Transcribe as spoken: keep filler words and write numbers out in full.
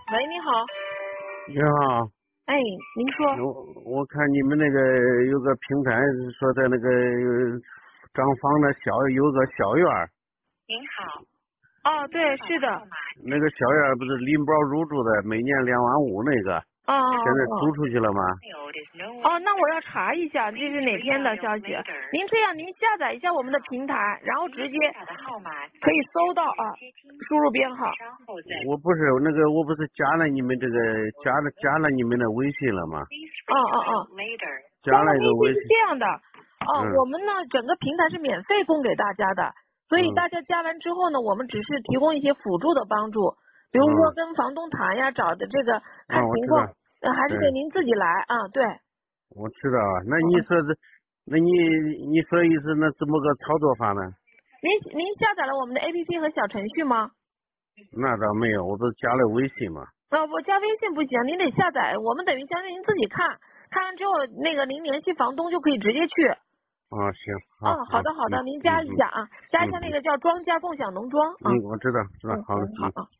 喂，你好。 你好。 哎，您说。 我我看你们那个有个平台说在那个张坊的小有个小院儿。 您好。哦，对，是的。 那个小院不是拎包入住的，每年两万五那个。 哦哦现在租出去了吗？ 哦，那我要查一下这是哪天的消息。您这样，您下载一下我们的平台，然后直接可以搜到啊，输入编号。 我不是那个，我不是加了你们这个加了加了你们的微信了吗？ 哦哦哦。 加了一个微信。 是这样的，哦、 嗯， 我们呢整个平台是免费供给大家的，所以大家加完之后呢，我们只是提供一些辅助的帮助，比如说跟房东谈呀，找的这个看情况，呃，还是得您自己来啊。对。 我知道啊，那你说这，那你你说意思那怎么个操作法呢？ 您您下载了我们的 A P P 和小程序吗？ 那倒没有，我都加了微信嘛。 啊，我加微信不行，您得下载，我们等于相当于您自己看，看完之后那个您联系房东就可以直接去。 啊，行。 嗯，好的好的，您加一下啊，加一下那个叫庄家共享农庄啊。 嗯，我知道知道，好的。 好啊。